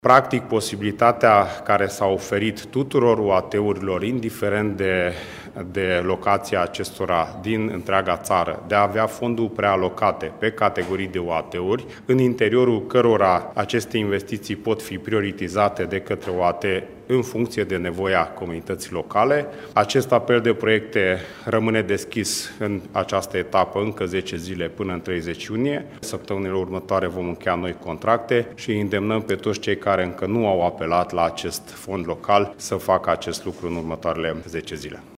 Practic, posibilitatea care s-a oferit tuturor UAT-urilor, indiferent de locația acestora din întreaga țară, de a avea fonduri prealocate pe categorii de UAT-uri, în interiorul cărora aceste investiții pot fi prioritizate de către UAT în funcție de nevoia comunității locale. Acest apel de proiecte rămâne deschis în această etapă încă 10 zile până în 30 iunie. Săptămânile următoare vom încheia noi contracte și îndemnăm pe toți cei care încă nu au apelat la acest fond local să facă acest lucru în următoarele 10 zile.